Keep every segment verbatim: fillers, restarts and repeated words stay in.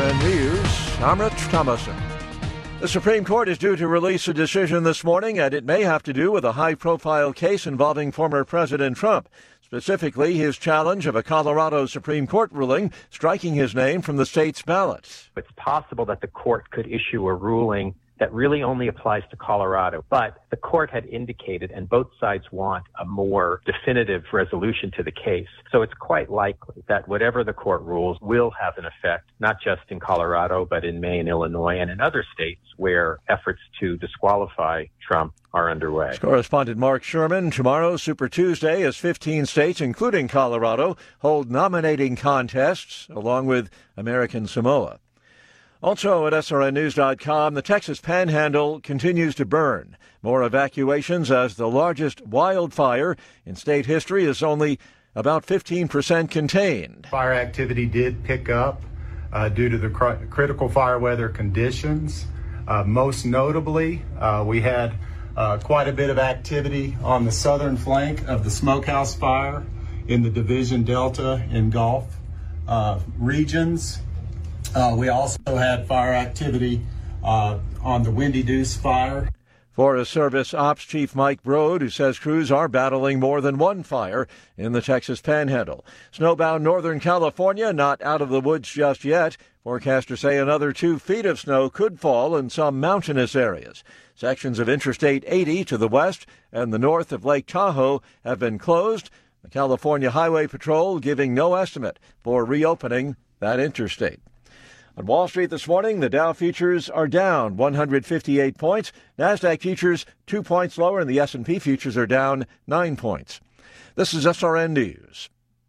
N News, Amrit Thomason. The Supreme Court is due to release a decision this morning, and it may have to do with a high-profile case involving former President Trump, specifically his challenge of a Colorado Supreme Court ruling striking his name from the state's ballot. It's possible that the court could issue a ruling that really only applies to Colorado. But the court had indicated, and both sides want a more definitive resolution to the case. So it's quite likely that whatever the court rules will have an effect, not just in Colorado, but in Maine, Illinois, and in other states where efforts to disqualify Trump are underway. Correspondent Mark Sherman. Tomorrow, Super Tuesday, as fifteen states, including Colorado, hold nominating contests along with American Samoa. Also at S R N news dot com, the Texas Panhandle continues to burn. More evacuations as the largest wildfire in state history is only about fifteen percent contained. Fire activity did pick up uh, due to the cr- critical fire weather conditions. Uh, most notably, uh, we had uh, quite a bit of activity on the southern flank of the Smokehouse Fire in the Division Delta and Gulf uh, regions. Uh, we also had fire activity uh, on the Windy Deuce Fire. Forest Service Ops Chief Mike Broad, who says crews are battling more than one fire in the Texas Panhandle. Snowbound Northern California not out of the woods just yet. Forecasters say another two feet of snow could fall in some mountainous areas. Sections of Interstate eighty to the west and the north of Lake Tahoe have been closed. The California Highway Patrol giving no estimate for reopening that interstate. On Wall Street this morning, the Dow futures are down one hundred fifty-eight points. NASDAQ futures two points lower, and the S and P futures are down nine points. This is S R N News.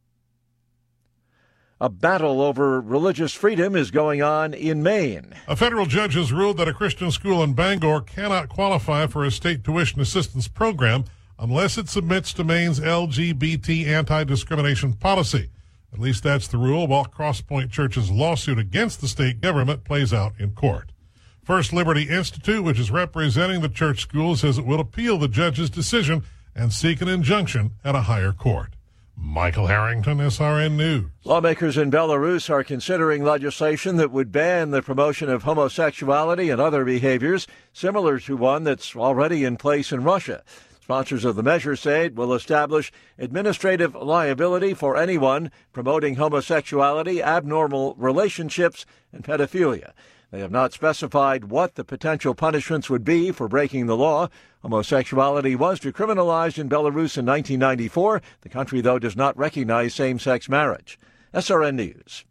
A battle over religious freedom is going on in Maine. A federal judge has ruled that a Christian school in Bangor cannot qualify for a state tuition assistance program unless it submits to Maine's L G B T anti-discrimination policy. At least that's the rule, while Crosspoint Church's lawsuit against the state government plays out in court. First Liberty Institute, which is representing the church school, says it will appeal the judge's decision and seek an injunction at a higher court. Michael Harrington, S R N News. Lawmakers in Belarus are considering legislation that would ban the promotion of homosexuality and other behaviors similar to one that's already in place in Russia. Sponsors of the measure say it will establish administrative liability for anyone promoting homosexuality, abnormal relationships, and pedophilia. They have not specified what the potential punishments would be for breaking the law. Homosexuality was decriminalized in Belarus in nineteen ninety-four. The country, though, does not recognize same-sex marriage. S R N News.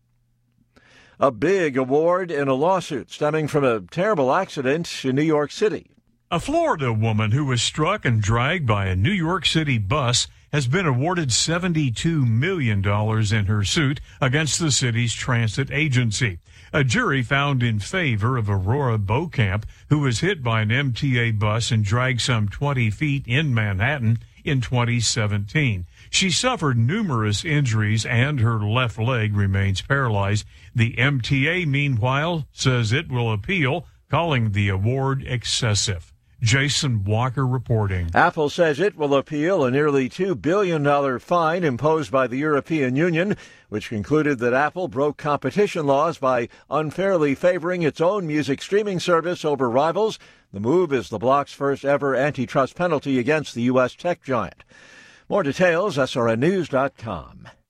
A big award in a lawsuit stemming from a terrible accident in New York City. A Florida woman who was struck and dragged by a New York City bus has been awarded seventy-two million dollars in her suit against the city's transit agency. A jury found in favor of Aurora Beaucamp, who was hit by an M T A bus and dragged some twenty feet in Manhattan in twenty seventeen. She suffered numerous injuries and her left leg remains paralyzed. The M T A, meanwhile, says it will appeal, calling the award excessive. Jason Walker reporting. Apple says it will appeal a nearly two billion dollars fine imposed by the European Union, which concluded that Apple broke competition laws by unfairly favoring its own music streaming service over rivals. The move is the bloc's first ever antitrust penalty against the U S tech giant. More details, S R N news dot com.